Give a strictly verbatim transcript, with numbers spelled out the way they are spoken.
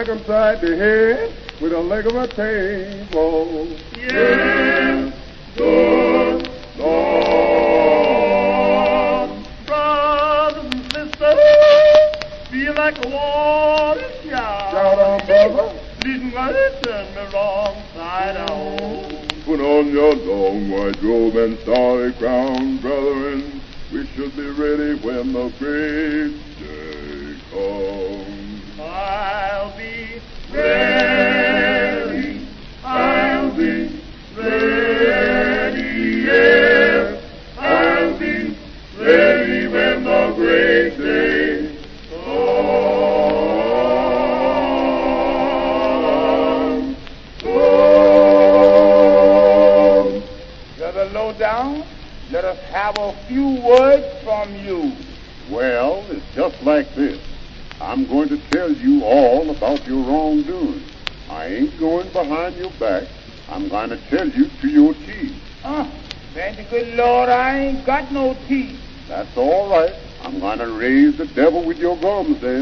upside the head with a leg of a table. Yes, good Lord. Brothers and sisters, feel like a water shower. Shout out, brother. Leading right turn me wrong side out. Put on your long white robe and starry crown, brethren. We should be ready when the great day comes. I'll be ready. I'll be ready. Yes, I'll be ready when the great day comes. Comes. Brother Lowdown, let us have a few words from you. Well, it's just like this. I'm going to tell you all about your wrongdoing. I ain't going behind your back. I'm going to tell you to your teeth. Huh? Thank the good Lord, I ain't got no teeth. That's all right. I'm going to raise the devil with your gums then.